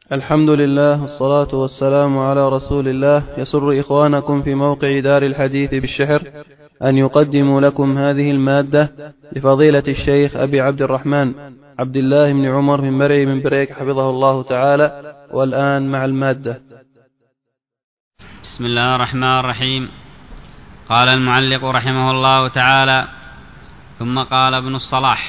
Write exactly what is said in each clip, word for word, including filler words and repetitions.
الحمد لله والصلاة والسلام على رسول الله. يسر إخوانكم في موقع دار الحديث بالشحر أن يقدموا لكم هذه المادة لفضيلة الشيخ أبي عبد الرحمن عبد الله بن عمر بن مرعي بن بريك حفظه الله تعالى. والآن مع المادة. بسم الله الرحمن الرحيم. قال المعلق رحمه الله تعالى: ثم قال ابن الصلاح: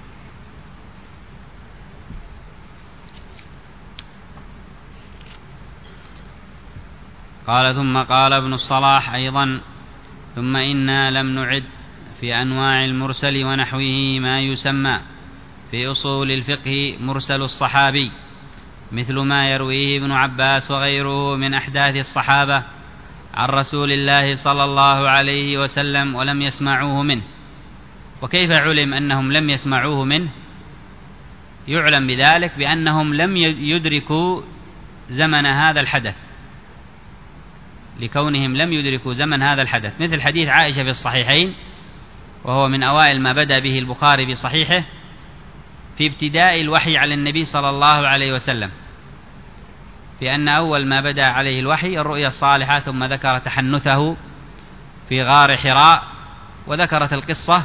قال ثم قال ابن الصلاح أيضا: ثم إنا لم نعد في أنواع المرسل ونحوه ما يسمى في أصول الفقه مرسل الصحابي، مثل ما يرويه ابن عباس وغيره من أحداث الصحابة عن رسول الله صلى الله عليه وسلم ولم يسمعوه منه. وكيف علم أنهم لم يسمعوه منه؟ يعلم بذلك بأنهم لم يدركوا زمن هذا الحدث، لكونهم لم يدركوا زمن هذا الحدث، مثل حديث عائشة في الصحيحين، وهو من أوائل ما بدأ به البخاري بصحيحه في ابتداء الوحي على النبي صلى الله عليه وسلم، في أن أول ما بدأ عليه الوحي الرؤيا الصالحة، ثم ذكر تحنثه في غار حراء، وذكرت القصة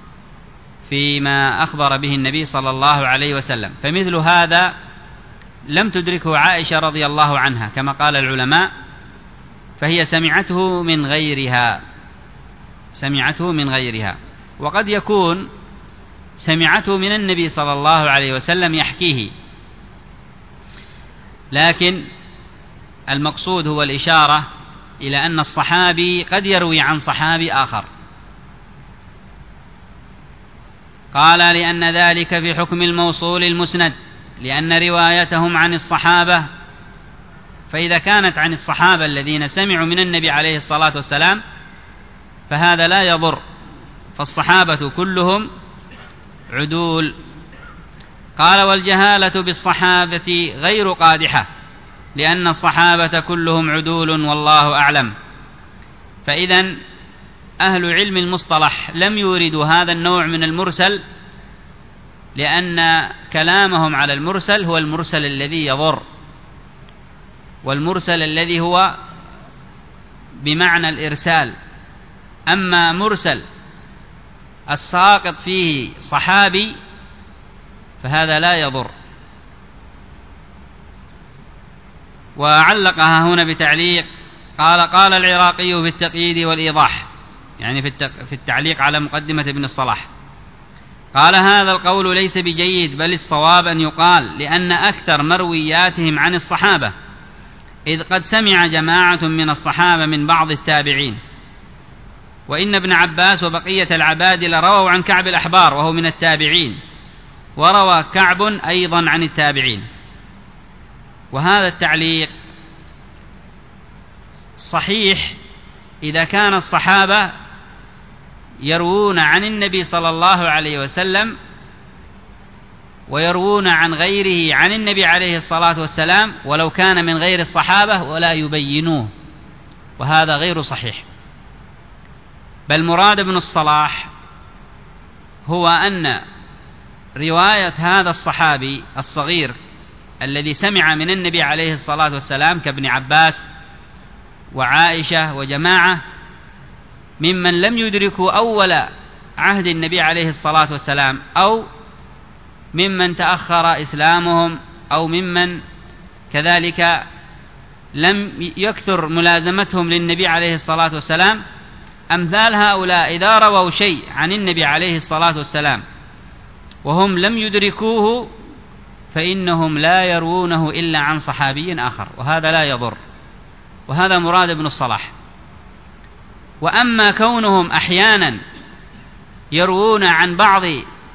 فيما أخبر به النبي صلى الله عليه وسلم. فمثل هذا لم تدركه عائشة رضي الله عنها كما قال العلماء، فهي سمعته من غيرها سمعته من غيرها وقد يكون سمعته من النبي صلى الله عليه وسلم يحكيه، لكن المقصود هو الإشارة إلى أن الصحابي قد يروي عن صحابي آخر. قال: لأن ذلك في حكم الموصول المسند، لأن روايتهم عن الصحابة، فإذا كانت عن الصحابة الذين سمعوا من النبي عليه الصلاة والسلام فهذا لا يضر، فالصحابة كلهم عدول. قال: والجهالة بالصحابة غير قادحة، لأن الصحابة كلهم عدول والله أعلم. فإذا أهل علم المصطلح لم يوردوا هذا النوع من المرسل، لأن كلامهم على المرسل هو المرسل الذي يضر، والمرسل الذي هو بمعنى الإرسال. أما مرسل الساقط فيه صحابي فهذا لا يضر. وعلقها هنا بتعليق، قال: قال العراقي في التقييد والإيضاح، يعني في التعليق على مقدمة ابن الصلاح، قال: هذا القول ليس بجيد، بل الصواب أن يقال لأن أكثر مروياتهم عن الصحابة، إذ قد سمع جماعة من الصحابة من بعض التابعين، وإن ابن عباس وبقية العبادلة رووا عن كعب الأحبار وهو من التابعين، وروى كعب أيضا عن التابعين. وهذا التعليق صحيح إذا كان الصحابة يروون عن النبي صلى الله عليه وسلم ويروون عن غيره عن النبي عليه الصلاة والسلام، ولو كان من غير الصحابة ولا يبينوه، وهذا غير صحيح. بل مراد ابن الصلاح هو أن رواية هذا الصحابي الصغير الذي سمع من النبي عليه الصلاة والسلام كابن عباس وعائشة وجماعة ممن لم يدركوا أول عهد النبي عليه الصلاة والسلام، أو ممن تأخر إسلامهم، أو ممن كذلك لم يكثر ملازمتهم للنبي عليه الصلاة والسلام، أمثال هؤلاء إذا رووا شيء عن النبي عليه الصلاة والسلام وهم لم يدركوه فإنهم لا يروونه إلا عن صحابي آخر، وهذا لا يضر، وهذا مراد ابن الصلاح. وأما كونهم أحيانا يروون عن بعض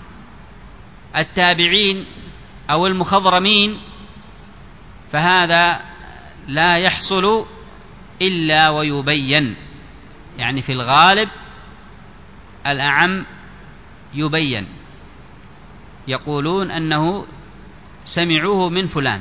التابعين أو المخضرمين فهذا لا يحصل إلا ويبين، يعني في الغالب الأعم يبين، يقولون أنه سمعوه من فلان،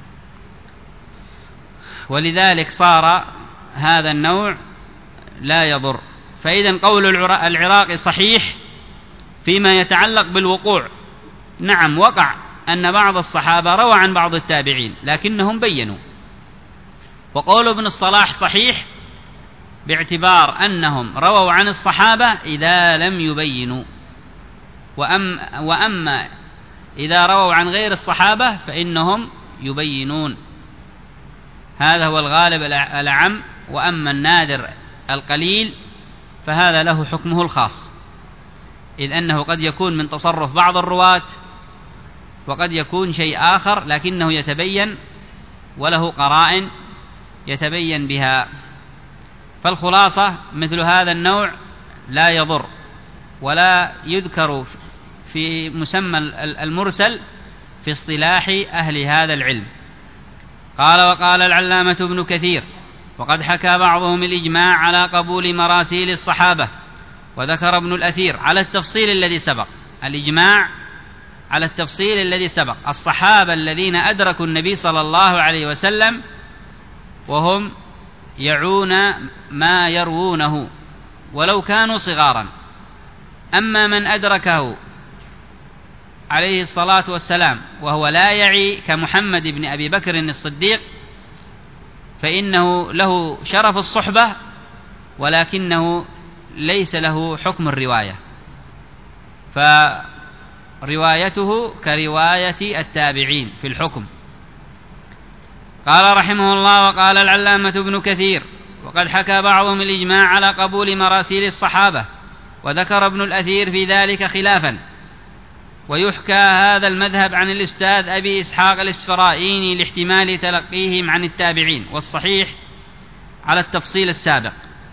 ولذلك صار هذا النوع لا يضر. فإذا قول العراقي صحيح فيما يتعلق بالوقوع، نعم وقع أن بعض الصحابة روى عن بعض التابعين لكنهم بينوا. وقول ابن الصلاح صحيح باعتبار أنهم رووا عن الصحابة إذا لم يبينوا، وأم وأما إذا رووا عن غير الصحابة فإنهم يبينون. هذا هو الغالب الأعم. وأما النادر القليل فهذا له حكمه الخاص، إذ أنه قد يكون من تصرف بعض الرواة، وقد يكون شيء آخر لكنه يتبين وله قرائن يتبين بها. فالخلاصة مثل هذا النوع لا يضر ولا يذكر في مسمى المرسل في اصطلاح أهل هذا العلم. قال: وقال العلامة ابن كثير: وقد حكى بعضهم الإجماع على قبول مراسيل الصحابة، وذكر ابن الأثير على التفصيل الذي سبق. الإجماع على التفصيل الذي سبق، الصحابة الذين أدركوا النبي صلى الله عليه وسلم وهم يعون ما يروونه ولو كانوا صغارا. أما من أدركه عليه الصلاة والسلام وهو لا يعي كمحمد بن أبي بكر الصديق فإنه له شرف الصحبة ولكنه ليس له حكم الرواية، فروايته كرواية التابعين في الحكم. قال رحمه الله: وقال العلامة ابن كثير: وقد حكى بعضهم الإجماع على قبول مراسيل الصحابة، وذكر ابن الأثير في ذلك خلافا. ويحكى هذا المذهب عن الأستاذ أبي إسحاق الإسفرائيني لاحتمال تلقيهم عن التابعين، والصحيح على التفصيل السابق.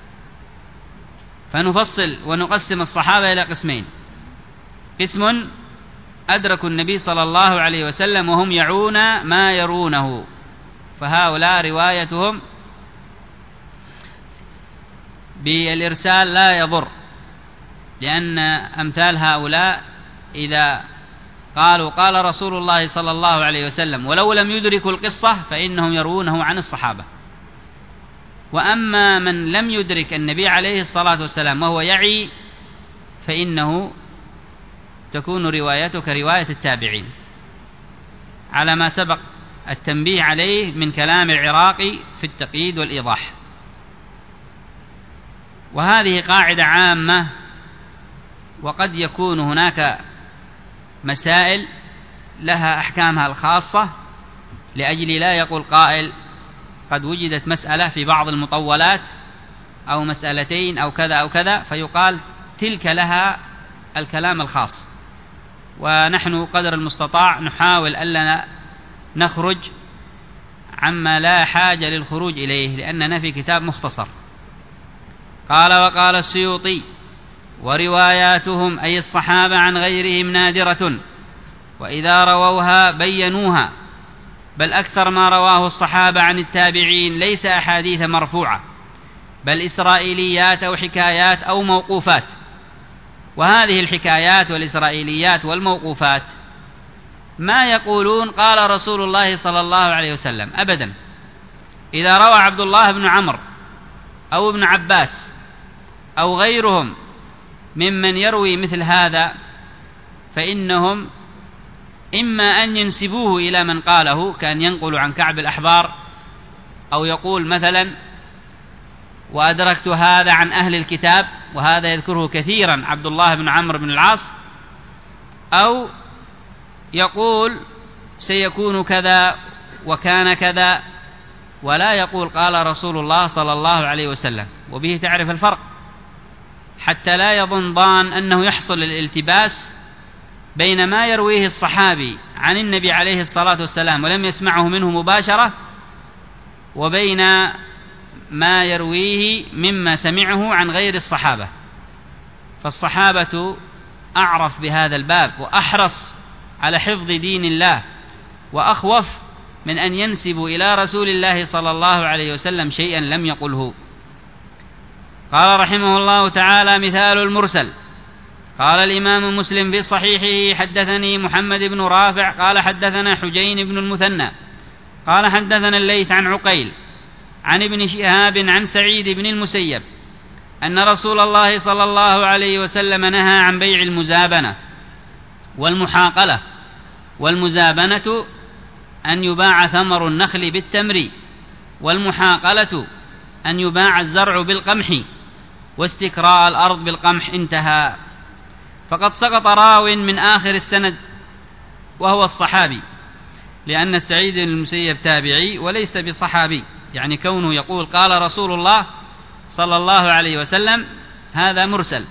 فنفصل ونقسم الصحابة إلى قسمين: قسم أدركوا النبي صلى الله عليه وسلم وهم يعون ما يرونه، فهؤلاء روايتهم بالإرسال لا يضر، لأن أمثال هؤلاء إذا قالوا قال رسول الله صلى الله عليه وسلم ولو لم يدركوا القصة فإنهم يروونه عن الصحابة. وأما من لم يدرك النبي عليه الصلاة والسلام وهو يعي فإنه تكون روايته كرواية التابعين، على ما سبق التنبيه عليه من كلام العراقي في التقييد والإيضاح. وهذه قاعدة عامة، وقد يكون هناك مسائل لها أحكامها الخاصة، لأجل لا يقول قائل قد وجدت مسألة في بعض المطولات أو مسألتين أو كذا أو كذا، فيقال تلك لها الكلام الخاص. ونحن قدر المستطاع نحاول ألا نخرج عما لا حاجة للخروج إليه، لأننا في كتاب مختصر. قال: وقال السيوطي: ورواياتهم أي الصحابة عن غيرهم نادرة، وإذا رووها بينوها، بل أكثر ما رواه الصحابة عن التابعين ليس أحاديث مرفوعة، بل إسرائيليات أو حكايات أو موقوفات. وهذه الحكايات والإسرائيليات والموقوفات ما يقولون قال رسول الله صلى الله عليه وسلم أبدا. إذا روى عبد الله بن عمرو أو ابن عباس أو غيرهم ممن يروي مثل هذا فإنهم إما أن ينسبوه إلى من قاله، كان ينقل عن كعب الأحبار، أو يقول مثلا وأدركت هذا عن أهل الكتاب، وهذا يذكره كثيرا عبد الله بن عمرو بن العاص، أو يقول سيكون كذا وكان كذا، ولا يقول قال رسول الله صلى الله عليه وسلم. وبه تعرف الفرق، حتى لا يظن ظان أنه يحصل الالتباس بين ما يرويه الصحابي عن النبي عليه الصلاة والسلام ولم يسمعه منه مباشرة، وبين ما يرويه مما سمعه عن غير الصحابة. فالصحابة أعرف بهذا الباب وأحرص على حفظ دين الله، وأخوف من أن ينسبوا إلى رسول الله صلى الله عليه وسلم شيئا لم يقله. قال رحمه الله تعالى: مثال المرسل. قال الإمام مسلم في صحيحه: حدثني محمد بن رافع قال حدثنا حجين بن المثنى قال حدثنا الليث عن عقيل عن ابن شهاب عن سعيد بن المسيب أن رسول الله صلى الله عليه وسلم نهى عن بيع المزابنة والمحاقلة والمزابنة أن يباع ثمر النخل بالتمر، والمحاقلة أن يباع الزرع بالقمح، واستكراء الأرض بالقمح. انتهى. فقد سقط راو من آخر السند وهو الصحابي، لأن سعيد بن المسيب تابعي وليس بصحابي، يعني كونه يقول قال رسول الله صلى الله عليه وسلم هذا مرسل.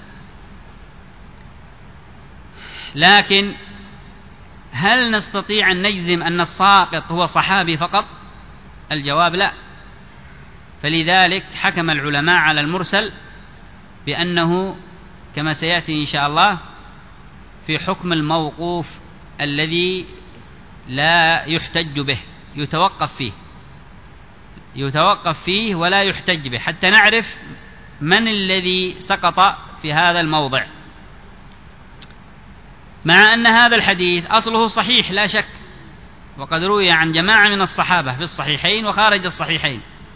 لكن هل نستطيع أن نجزم أن الساقط هو صحابي فقط؟ الجواب لا. فلذلك حكم العلماء على المرسل بأنه كما سيأتي إن شاء الله في حكم الموقوف الذي لا يحتج به، يتوقف فيه يتوقف فيه ولا يحتج به، حتى نعرف من الذي سقط في هذا الموضع. مع أن هذا الحديث أصله صحيح لا شك، وقد روي عن جماعة من الصحابة في الصحيحين وخارج الصحيحين،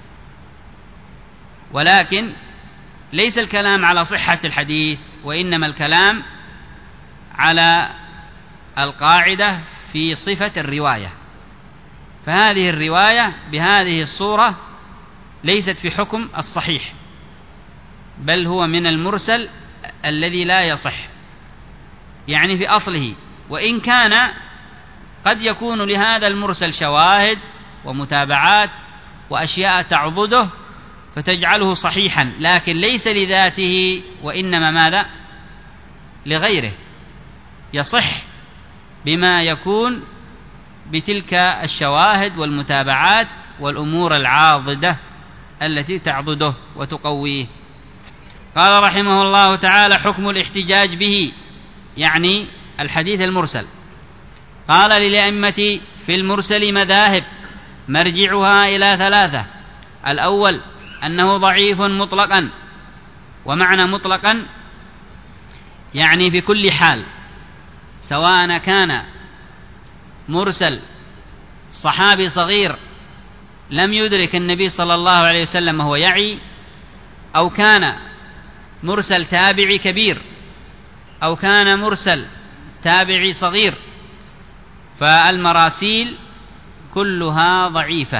ولكن ليس الكلام على صحة الحديث، وإنما الكلام على القاعدة في صفة الرواية. فهذه الرواية بهذه الصورة ليست في حكم الصحيح، بل هو من المرسل الذي لا يصح، يعني في أصله. وإن كان قد يكون لهذا المرسل شواهد ومتابعات وأشياء تعضده فتجعله صحيحا، لكن ليس لذاته، وإنما ماذا؟ لغيره. يصح بما يكون بتلك الشواهد والمتابعات والأمور العاضدة التي تعضده وتقويه. قال رحمه الله تعالى: حكم الاحتجاج به، يعني الحديث المرسل. قال: للأئمة في المرسل مذاهب مرجعها إلى ثلاثة: الأول أنه ضعيف مطلقا، ومعنى مطلقا يعني في كل حال، سواء كان مرسل صحابي صغير لم يدرك النبي صلى الله عليه وسلم وهو يعي، أو كان مرسل تابعي كبير، أو كان مرسل تابعي صغير، فالمراسيل كلها ضعيفة.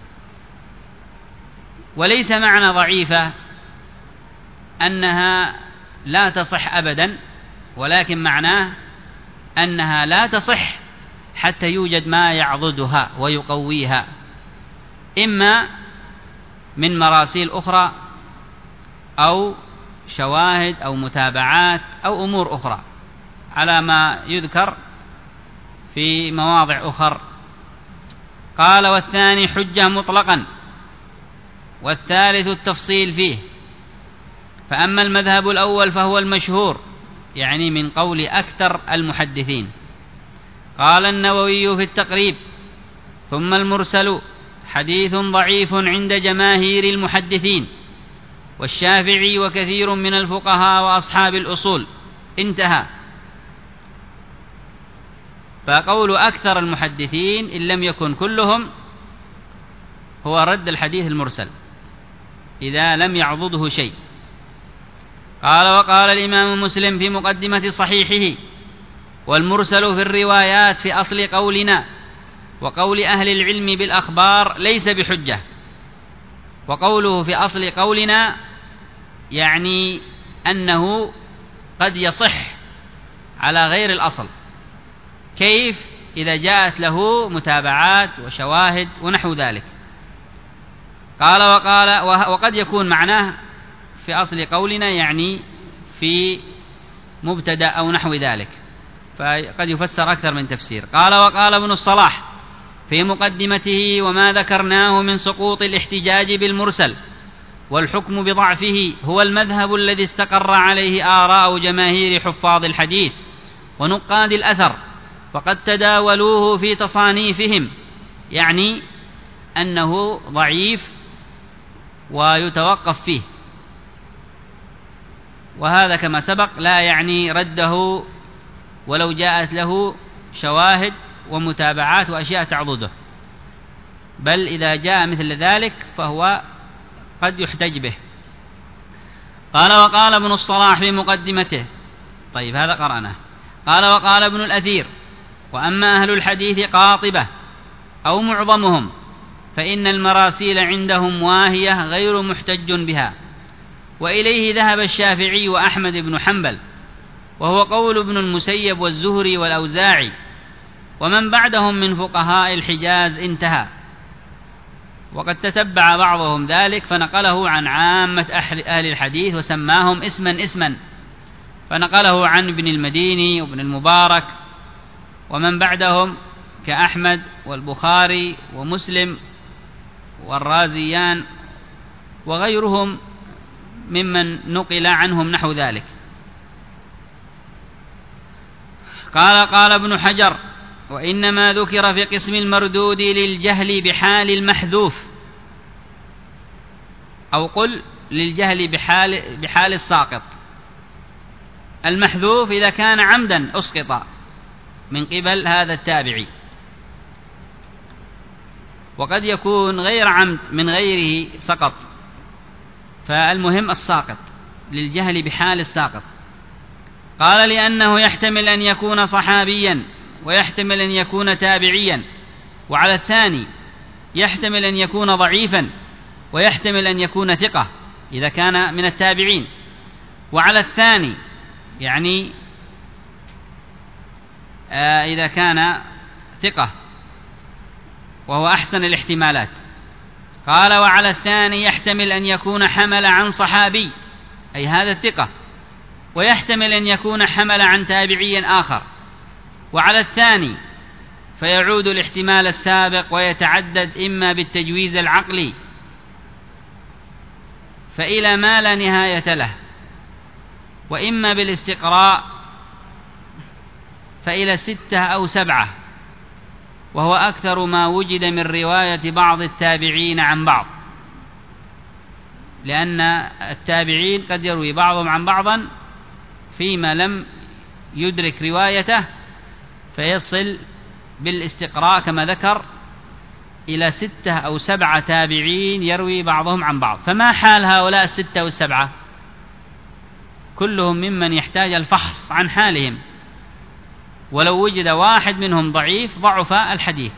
وليس معنى ضعيفة أنها لا تصح أبدا، ولكن معناه أنها لا تصح حتى يوجد ما يعضدها ويقويها، إما من مراسيل أخرى أو شواهد أو متابعات أو أمور أخرى، على ما يذكر في مواضع أخر. قال: والثاني حجة مطلقا، والثالث التفصيل فيه. فأما المذهب الأول فهو المشهور، يعني من قول أكثر المحدثين. قال النووي في التقريب: ثم المرسل حديث ضعيف عند جماهير المحدثين والشافعي وكثير من الفقهاء وأصحاب الأصول. انتهى. فقول أكثر المحدثين إن لم يكن كلهم هو رد الحديث المرسل إذا لم يعضده شيء. قال: وقال الإمام مسلم في مقدمة صحيحه: والمرسل في الروايات في أصل قولنا وقول أهل العلم بالأخبار ليس بحجة. وقوله في أصل قولنا يعني أنه قد يصح على غير الأصل. كيف؟ إذا جاءت له متابعات وشواهد ونحو ذلك. قال: وقال وقد يكون معناه في أصل قولنا يعني في مبتدأ أو نحو ذلك، فقد يفسر أكثر من تفسير. قال: وقال ابن الصلاح في مقدمته: وما ذكرناه من سقوط الاحتجاج بالمرسل والحكم بضعفه هو المذهب الذي استقر عليه آراء جماهير حفاظ الحديث ونقاد الأثر، وقد تداولوه في تصانيفهم، يعني أنه ضعيف ويتوقف فيه. وهذا كما سبق لا يعني رده ولو جاءت له شواهد ومتابعات وأشياء تعضده، بل إذا جاء مثل ذلك فهو قد يحتج به. قال: وقال ابن الصلاح في مقدمته. طيب هذا قرأناه. قال: وقال ابن الأثير وأما أهل الحديث قاطبة أو معظمهم فإن المراسيل عندهم واهية غير محتج بها، وإليه ذهب الشافعي وأحمد بن حنبل، وهو قول ابن المسيب والزهري والأوزاعي ومن بعدهم من فقهاء الحجاز انتهى. وقد تتبع بعضهم ذلك فنقله عن عامة أهل الحديث وسماهم اسما اسما، فنقله عن ابن المديني وابن المبارك ومن بعدهم كأحمد والبخاري ومسلم والرازيان وغيرهم ممن نقل عنهم نحو ذلك. قال قال ابن حجر: وإنما ذكر في قسم المردود للجهل بحال المحذوف، أو قل للجهل بحال, بحال الساقط. المحذوف إذا كان عمدا أسقط من قبل هذا التابعي، وقد يكون غير عمد من غيره سقط، فالمهم الساقط، للجهل بحال الساقط. قال: لأنه يحتمل أن يكون صحابيا ويحتمل أن يكون تابعيا، وعلى الثاني يحتمل أن يكون ضعيفا ويحتمل أن يكون ثقة إذا كان من التابعين، وعلى الثاني يعني آه إذا كان ثقة وهو أحسن الاحتمالات. قال: وعلى الثاني يحتمل أن يكون حمل عن صحابي، أي هذا الثقة، ويحتمل أن يكون حمل عن تابعي آخر، وعلى الثاني فيعود الاحتمال السابق ويتعدد إما بالتجويز العقلي فإلى ما لا نهاية له، وإما بالاستقراء فإلى ستة أو سبعة، وهو أكثر ما وجد من رواية بعض التابعين عن بعض، لأن التابعين قد يروي بعضهم عن بعضا فيما لم يدرك روايته، فيصل بالاستقراء كما ذكر إلى ستة أو سبعة تابعين يروي بعضهم عن بعض. فما حال هؤلاء الستة والسبعة؟ كلهم ممن يحتاج الفحص عن حالهم، ولو وجد واحد منهم ضعيف ضعف الحديث.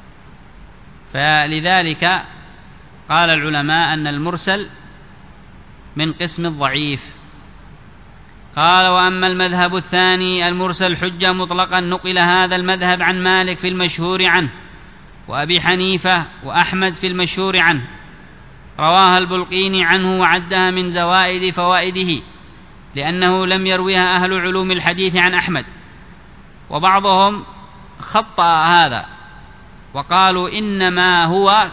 فلذلك قال العلماء أن المرسل من قسم الضعيف. قال: وأما المذهب الثاني المرسل حجة مطلقا، نقل هذا المذهب عن مالك في المشهور عنه، وأبي حنيفة وأحمد في المشهور عنه، رواها البلقيني عنه وعدها من زوائد فوائده، لأنه لم يرويها أهل علوم الحديث عن أحمد. وبعضهم خطأ هذا وقالوا إنما هو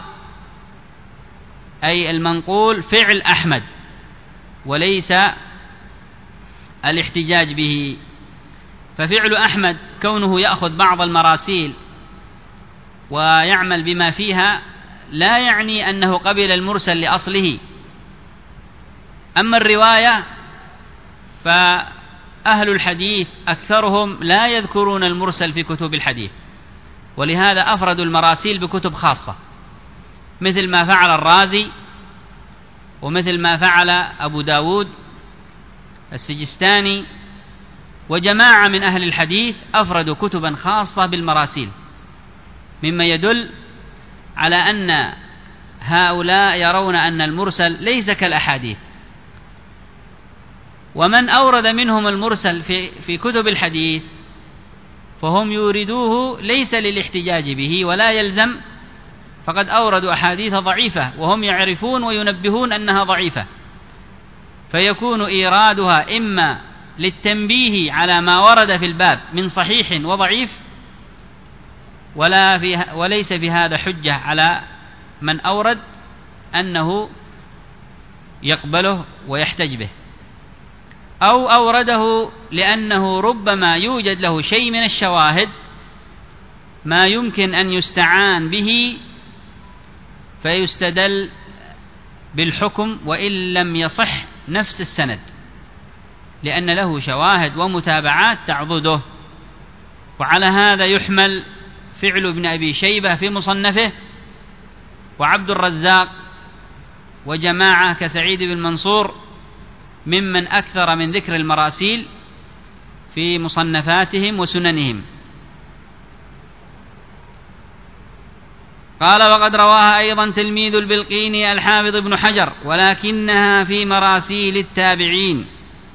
أي المنقول فعل أحمد وليس الاحتجاج به. ففعل أحمد كونه يأخذ بعض المراسيل ويعمل بما فيها لا يعني أنه قبل المرسل لأصله. أما الرواية فأهل الحديث أكثرهم لا يذكرون المرسل في كتب الحديث، ولهذا أفردوا المراسيل بكتب خاصة، مثل ما فعل الرازي ومثل ما فعل أبو داود السجستاني وجماعة من أهل الحديث أفردوا كتبا خاصة بالمراسيل، مما يدل على أن هؤلاء يرون أن المرسل ليس كالأحاديث. ومن أورد منهم المرسل في, في كتب الحديث فهم يوردوه ليس للاحتجاج به ولا يلزم، فقد أوردوا أحاديث ضعيفة وهم يعرفون وينبهون أنها ضعيفة، فيكون إيرادها إما للتنبيه على ما ورد في الباب من صحيح وضعيف، ولا في وليس في هذا حجة على من أورد أنه يقبله ويحتج به، أو أورده لأنه ربما يوجد له شيء من الشواهد ما يمكن أن يستعان به فيستدل بالحكم وإن لم يصح نفس السند، لأن له شواهد ومتابعات تعضده. وعلى هذا يحمل فعل ابن أبي شيبة في مصنفه، وعبد الرزاق وجماعة كسعيد بن منصور ممن أكثر من ذكر المراسيل في مصنفاتهم وسننهم. قال وقد رواها أيضا تلميذ البلقيني الحافظ ابن حجر ولكنها في مراسيل التابعين.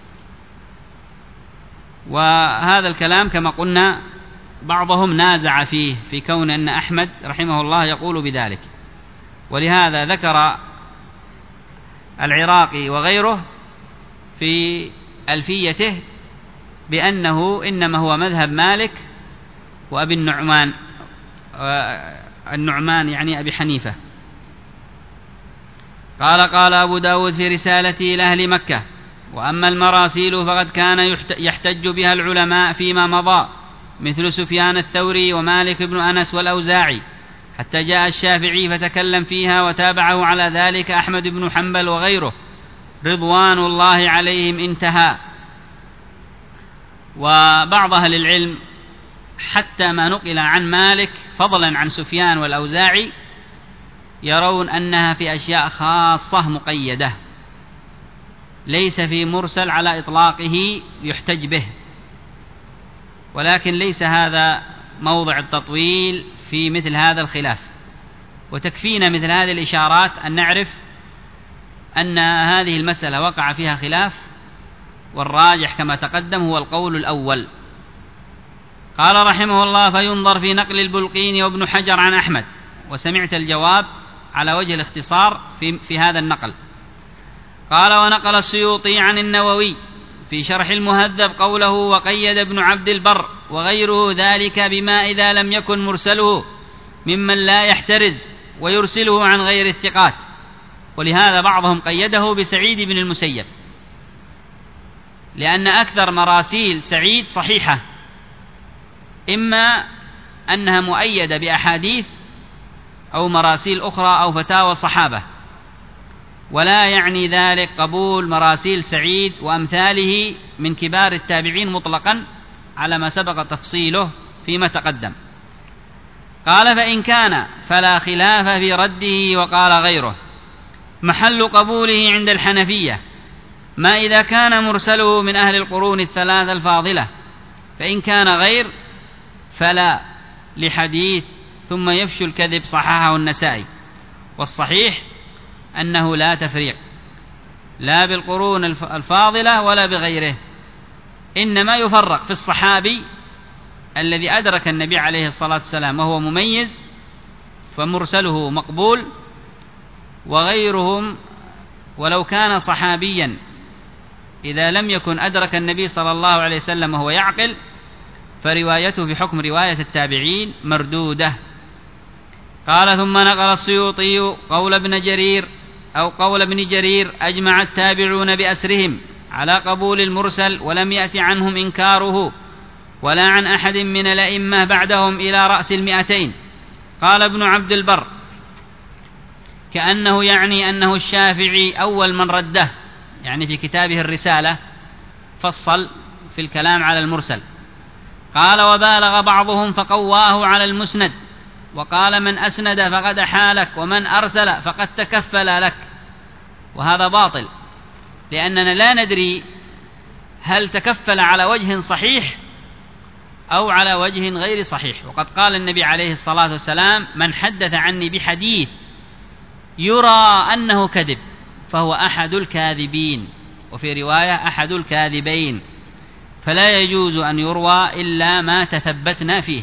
وهذا الكلام كما قلنا بعضهم نازع فيه في كون أن أحمد رحمه الله يقول بذلك، ولهذا ذكر العراقي وغيره في ألفيته بأنه إنما هو مذهب مالك وأبي النعمان النعمان يعني أبي حنيفة. قال قال أبو داود في رسالته إلى أهل مكة: وأما المراسيل فقد كان يحتج بها العلماء فيما مضى مثل سفيان الثوري ومالك بن أنس والأوزاعي، حتى جاء الشافعي فتكلم فيها وتابعه على ذلك أحمد بن حنبل وغيره رضوان الله عليهم. انتهى. وبعض أهل العلم حتى ما نقل عن مالك فضلا عن سفيان والأوزاعي يرون أنها في أشياء خاصة مقيدة، ليس في مرسل على إطلاقه يحتج به، ولكن ليس هذا موضع التطويل في مثل هذا الخلاف. وتكفينا مثل هذه الإشارات أن نعرف أن هذه المسألة وقع فيها خلاف، والراجح كما تقدم هو القول الأول. قال رحمه الله: فينظر في نقل البلقيني وابن حجر عن أحمد. وسمعت الجواب على وجه الاختصار في, في هذا النقل. قال: ونقل السيوطي عن النووي في شرح المهذب قوله: وقيد ابن عبد البر وغيره ذلك بما إذا لم يكن مرسله ممن لا يحترز ويرسله عن غير الثقات. ولهذا بعضهم قيده بسعيد بن المسيب، لأن أكثر مراسيل سعيد صحيحة، إما أنها مؤيدة بأحاديث أو مراسيل أخرى أو فتاوى الصحابة، ولا يعني ذلك قبول مراسيل سعيد وأمثاله من كبار التابعين مطلقا على ما سبق تفصيله فيما تقدم. قال: فإن كان فلا خلاف في رده. وقال غيره: محل قبوله عند الحنفية ما إذا كان مرسله من أهل القرون الثلاثة الفاضلة، فإن كان غير فلا، لحديث ثم يفشو الكذب صححه النسائي. والصحيح أنه لا تفريق لا بالقرون الفاضلة ولا بغيره، إنما يفرق في الصحابي الذي أدرك النبي عليه الصلاة والسلام وهو مميز فمرسله مقبول، وغيرهم ولو كان صحابيا إذا لم يكن أدرك النبي صلى الله عليه وسلم وهو يعقل فروايته بحكم رواية التابعين مردودة. قال: ثم نقل السيوطي قول ابن جرير أو قول ابن جرير: أجمع التابعون بأسرهم على قبول المرسل ولم يأت عنهم إنكاره ولا عن أحد من الأئمة بعدهم إلى رأس المئتين. قال ابن عبد البر: كأنه يعني أنه الشافعي أول من رده، يعني في كتابه الرسالة فصل في الكلام على المرسل. قال: وبالغ بعضهم فقواه على المسند، وقال: من أسند فقد حالك، ومن أرسل فقد تكفل لك. وهذا باطل، لأننا لا ندري هل تكفل على وجه صحيح أو على وجه غير صحيح. وقد قال النبي عليه الصلاة والسلام: من حدث عني بحديث يرى أنه كذب فهو أحد الكاذبين، وفي رواية أحد الكاذبين، فلا يجوز أن يروى إلا ما تثبتنا فيه.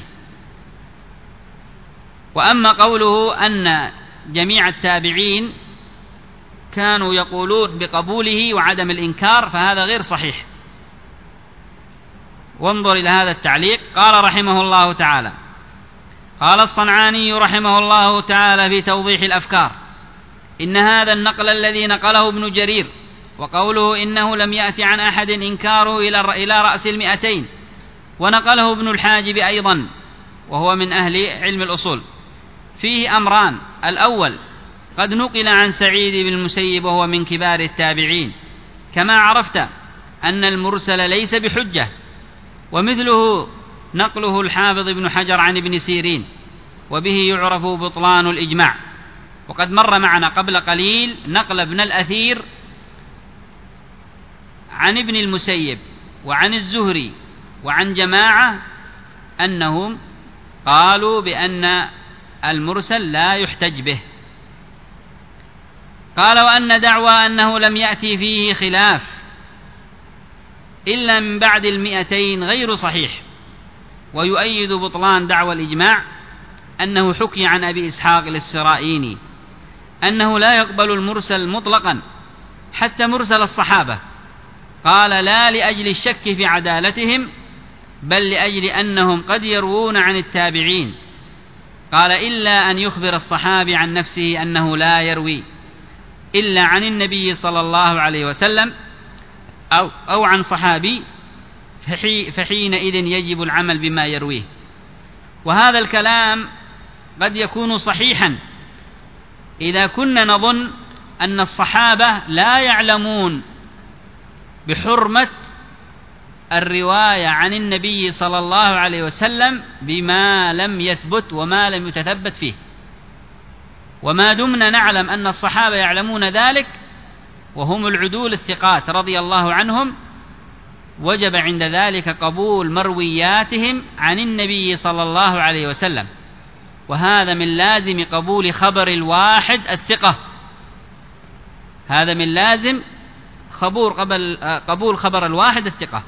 وأما قوله أن جميع التابعين كانوا يقولون بقبوله وعدم الإنكار فهذا غير صحيح. وانظر إلى هذا التعليق. قال رحمه الله تعالى: قال الصنعاني رحمه الله تعالى في توضيح الأفكار: إن هذا النقل الذي نقله ابن جرير وقوله إنه لم يأتي عن أحد إنكاره إلى رأس المئتين، ونقله ابن الحاجب أيضا وهو من أهل علم الأصول، فيه أمران: الأول قد نقل عن سعيد بن المسيب وهو من كبار التابعين، كما عرفت أن المرسل ليس بحجة، ومثله نقله الحافظ ابن حجر عن ابن سيرين، وبه يعرف بطلان الإجماع. وقد مر معنا قبل قليل نقل ابن الأثير عن ابن المسيب وعن الزهري وعن جماعة أنهم قالوا بأن المرسل لا يحتج به. قال: وأن دعوى أنه لم يأتي فيه خلاف إلا من بعد المئتين غير صحيح، ويؤيد بطلان دعوى الإجماع أنه حكي عن أبي إسحاق الإسفرائيني أنه لا يقبل المرسل مطلقا حتى مرسل الصحابة. قال: لا لأجل الشك في عدالتهم، بل لأجل أنهم قد يروون عن التابعين. قال: إلا أن يخبر الصحابي عن نفسه أنه لا يروي إلا عن النبي صلى الله عليه وسلم أو, أو عن صحابي، فحي فحينئذ يجب العمل بما يرويه. وهذا الكلام قد يكون صحيحا إذا كنا نظن أن الصحابة لا يعلمون بحرمة الرواية عن النبي صلى الله عليه وسلم بما لم يثبت وما لم يتثبت فيه. وما دمنا نعلم أن الصحابة يعلمون ذلك وهم العدول الثقات رضي الله عنهم، وجب عند ذلك قبول مروياتهم عن النبي صلى الله عليه وسلم، وهذا من لازم قبول خبر الواحد الثقة. هذا من لازم قبول خبر الواحد الثقة.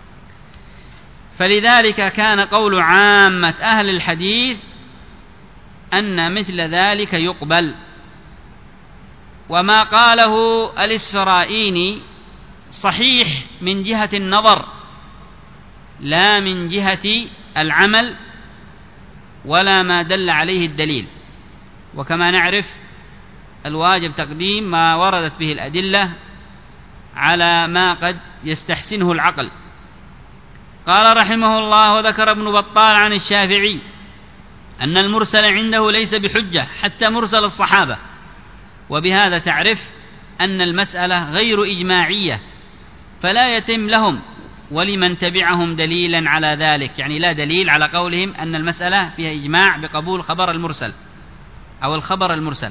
فلذلك كان قول عامة أهل الحديث أن مثل ذلك يقبل. وما قاله الإسفرائيني صحيح من جهة النظر لا من جهة العمل ولا ما دل عليه الدليل. وكما نعرف الواجب تقديم ما وردت به الأدلة على ما قد يستحسنه العقل. قال رحمه الله: وذكر ابن بطال عن الشافعي أن المرسل عنده ليس بحجة حتى مرسل الصحابة، وبهذا تعرف أن المسألة غير إجماعية، فلا يتم لهم ولمن تبعهم دليلا على ذلك، يعني لا دليل على قولهم أن المسألة فيها إجماع بقبول خبر المرسل أو الخبر المرسل.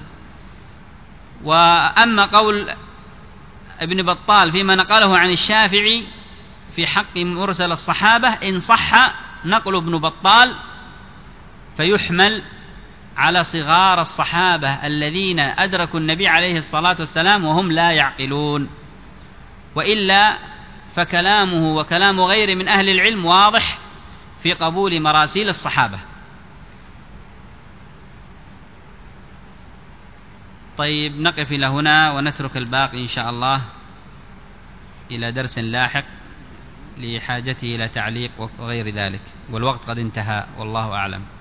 وأما قول ابن بطال فيما نقله عن الشافعي في حق مرسل الصحابة، إن صح نقل ابن بطال فيحمل على صغار الصحابة الذين أدركوا النبي عليه الصلاة والسلام وهم لا يعقلون، وإلا فكلامه وكلام غيره من أهل العلم واضح في قبول مراسيل الصحابة. طيب، نقف إلى هنا ونترك الباقي إن شاء الله إلى درس لاحق لحاجته إلى تعليق وغير ذلك، والوقت قد انتهى والله أعلم.